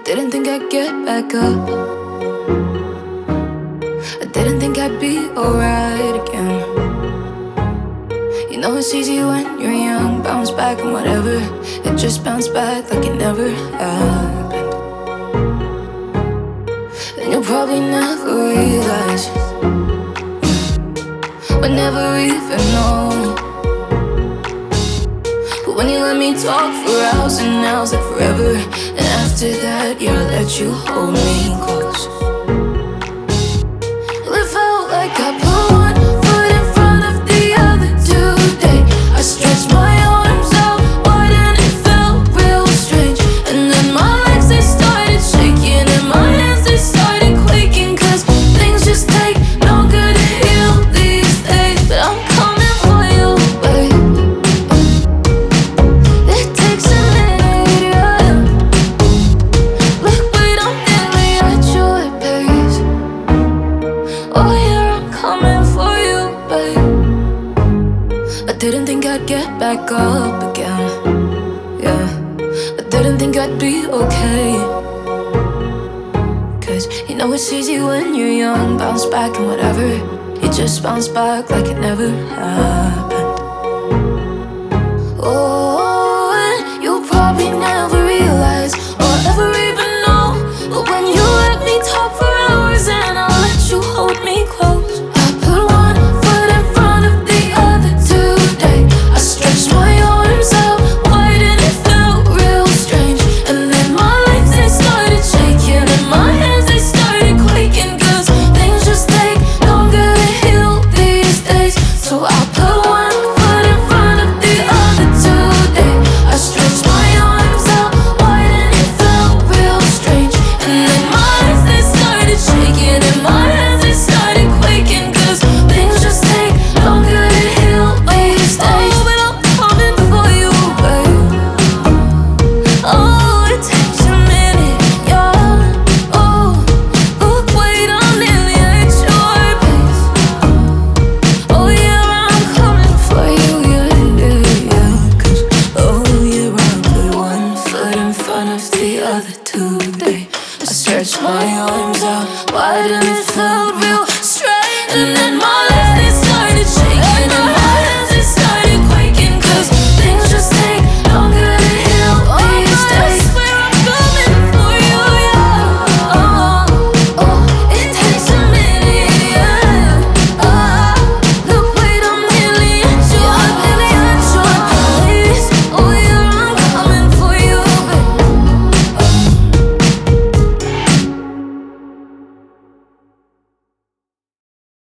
didn't think I'd get back up. I didn't think I'd be alright again. You know it's easy when you're young, bounce back and whatever. It just bounced back like it never happened. And you'll probably never realize, but never even know. But when you let me talk for hours and hours, like forever, and after that, yeah, I let you hold me close. Well, it felt like I put one foot in front of the other today. I stretched my arms out wide and it felt real strange. And then my legs, they started shaking and my hands, they started quaking. Cause things just take longer to heal these days. But I'm coming for you, babe. It takes a minute, yeah. Look, wait, I'm nearly at your pace. Oh yeah, I'm coming for you, babe. I didn't think I'd get back up again. Yeah, I didn't think I'd be okay. Cause you know it's easy when you're young, bounce back and whatever. You just bounce back like it never happened.